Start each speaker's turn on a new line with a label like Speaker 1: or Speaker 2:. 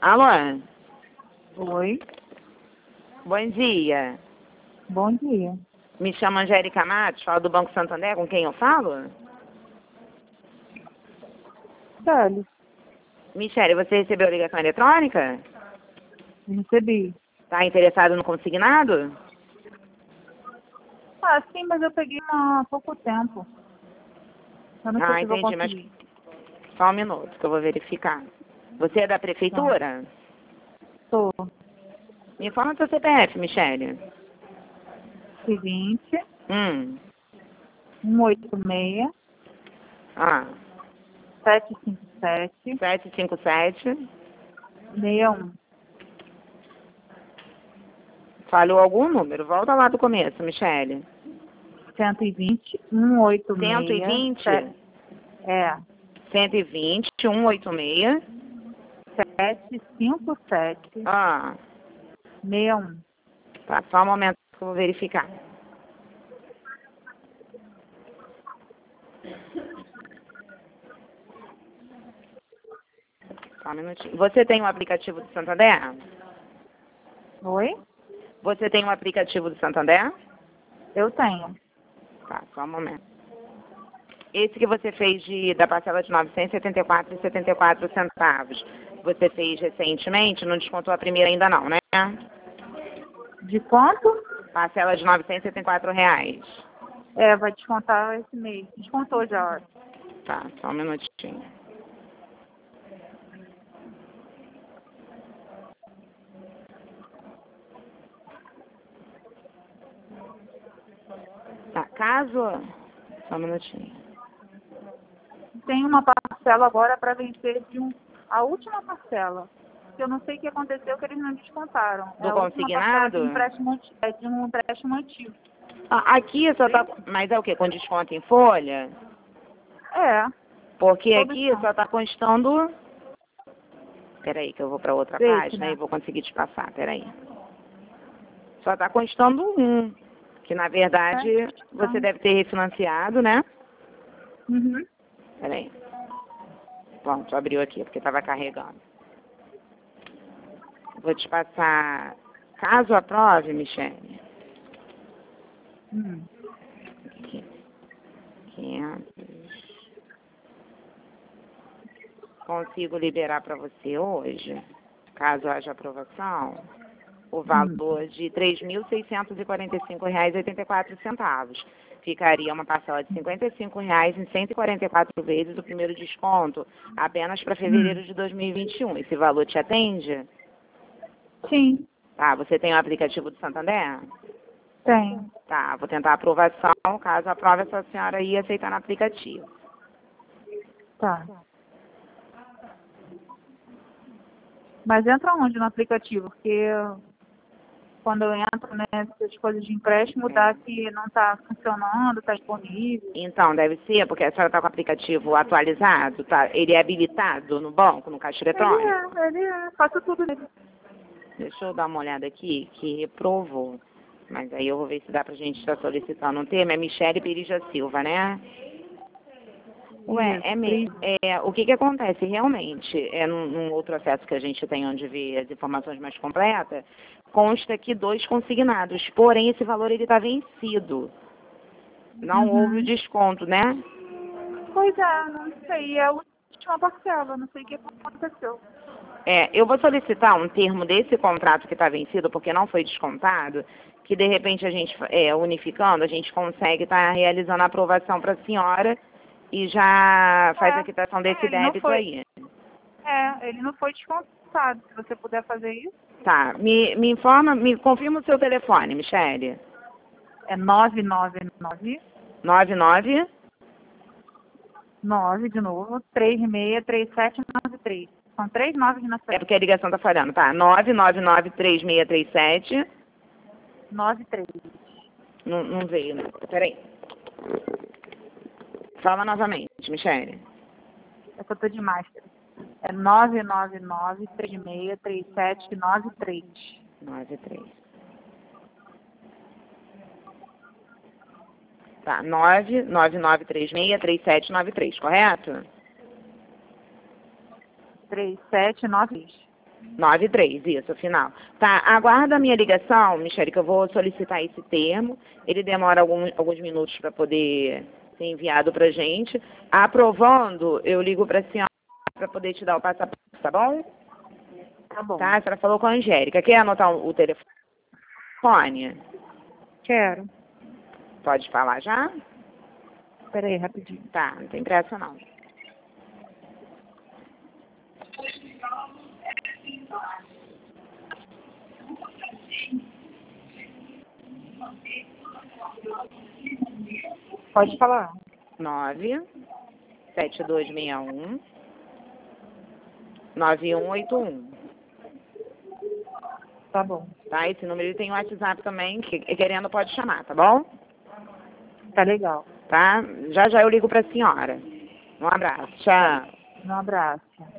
Speaker 1: Alô?
Speaker 2: Oi,
Speaker 1: Bom dia.
Speaker 2: bom dia.
Speaker 1: Me chamo Angélica Matos, falo do Banco Santander, com quem eu falo?
Speaker 2: Sério,
Speaker 1: Michele, você recebeu a ligação eletrônica?
Speaker 2: recebi.
Speaker 1: Está interessado no consignado?
Speaker 2: Ah, sim, mas eu peguei há pouco tempo. Eu não sei se vou
Speaker 1: Entendi, mas
Speaker 2: conseguir.
Speaker 1: só um minuto que eu vou verificar. Você é da prefeitura?
Speaker 2: Tô.
Speaker 1: Me informa seu CPF, Michele.
Speaker 2: Seguinte,
Speaker 1: Hum.
Speaker 2: 186
Speaker 1: Ah.
Speaker 2: 757
Speaker 1: 757.
Speaker 2: 61.
Speaker 1: Falhou algum número? Volta lá do começo, Michele.
Speaker 2: 120 186
Speaker 1: 120?
Speaker 2: é
Speaker 1: 120, 186.
Speaker 2: 757
Speaker 1: Ah.
Speaker 2: 61.
Speaker 1: Tá, só um momento que eu vou verificar. Só um minutinho. Você tem um aplicativo do Santander?
Speaker 2: Oi?
Speaker 1: Você tem um aplicativo do Santander?
Speaker 2: Eu tenho.
Speaker 1: Tá, só um momento. Esse que você fez da parcela de R$ 974,74, você fez recentemente, não descontou a primeira ainda não, né?
Speaker 2: De quanto?
Speaker 1: Parcela de R$ 974 reais.
Speaker 2: É, vai descontar esse mês. Descontou já.
Speaker 1: Tá, só um minutinho. Tá, caso... Só um minutinho.
Speaker 2: Tem uma parcela agora para vencer a última parcela. Que eu não sei o que aconteceu, que eles não descontaram.
Speaker 1: Do
Speaker 2: É a última parcela
Speaker 1: consignado?
Speaker 2: de um empréstimo antigo.
Speaker 1: Aqui só tá... Mas é o quê? Com desconto em folha?
Speaker 2: É,
Speaker 1: Porque
Speaker 2: todo
Speaker 1: aqui só tá constando... Peraí, que eu vou para outra
Speaker 2: desse,
Speaker 1: página e
Speaker 2: né?
Speaker 1: vou conseguir te passar, peraí. Só tá constando um, que na verdade você
Speaker 2: Então,
Speaker 1: deve ter refinanciado, né?
Speaker 2: uhum.
Speaker 1: Peraí. Pronto, abriu aqui, porque estava carregando. Vou te passar... Caso aprove, Michele. Aqui. 500. Consigo liberar para você hoje, caso haja aprovação, o valor de R$ 3.645,84. Ficaria uma parcela de R$ 55,00 em 144 vezes o primeiro desconto, apenas para fevereiro de 2021. Esse valor te atende?
Speaker 2: Sim,
Speaker 1: Tá, você tem o aplicativo do Santander?
Speaker 2: tem.
Speaker 1: Tá, vou tentar a aprovação, caso aprove, essa senhora ir aceitar no aplicativo.
Speaker 2: Tá. Mas entra onde no aplicativo? Porque quando eu entro nessas coisas de empréstimo, dá que não está funcionando, está disponível.
Speaker 1: Então, deve ser, porque a senhora está com o aplicativo atualizado, tá? Ele é habilitado no banco, no caixa eletrônico?
Speaker 2: Ele é, faço tudo nele.
Speaker 1: Deixa eu dar uma olhada aqui, que reprovou. Mas aí eu vou ver se dá pra gente estar solicitando um termo. É Michele Perija Silva, né? Ué, o que acontece? Realmente, num outro acesso que a gente tem onde vê as informações mais completas, consta aqui 2 consignados, porém esse valor ele está vencido. Não houve o desconto, né?
Speaker 2: Pois é, não sei, é a última parcela, não sei o que aconteceu.
Speaker 1: Eu vou solicitar um termo desse contrato que está vencido, porque não foi descontado, que de repente a gente, unificando, a gente consegue estar realizando a aprovação para a senhora e já faz a quitação desse
Speaker 2: Ele não
Speaker 1: débito
Speaker 2: foi,
Speaker 1: aí.
Speaker 2: ele não foi descontado. Se você puder fazer isso,
Speaker 1: Tá, me informa, me confirma o seu telefone, Michele.
Speaker 2: é 999
Speaker 1: 99?
Speaker 2: 9 de novo, 363793. São 3 9 na
Speaker 1: É
Speaker 2: frente.
Speaker 1: porque a ligação tá falhando, tá? 9993637.
Speaker 2: 93.
Speaker 1: Não veio, né? Peraí. Fala novamente, Michele.
Speaker 2: É que eu tô de máscara. É 999 363793.
Speaker 1: 93. Tá, 999363793, correto?
Speaker 2: 3793.
Speaker 1: 93, isso, final. Tá, aguarda a minha ligação, Michele, que eu vou solicitar esse termo. Ele demora alguns minutos para poder ser enviado pra gente. Aprovando, eu ligo pra senhora para poder te dar o passaporte, tá bom?
Speaker 2: Tá bom.
Speaker 1: Tá, a senhora falou com a Angélica. Quer anotar o telefone?
Speaker 2: Quero.
Speaker 1: Pode falar já?
Speaker 2: Espera aí, rapidinho.
Speaker 1: Tá, não tem pressa não.
Speaker 2: Pode falar.
Speaker 1: 97261 9181.
Speaker 2: Tá bom.
Speaker 1: Tá? Esse número ele tem o WhatsApp também, que querendo pode chamar, tá bom?
Speaker 2: Tá legal.
Speaker 1: Tá? Já já eu ligo pra senhora. Um abraço. Tchau.
Speaker 2: Um abraço.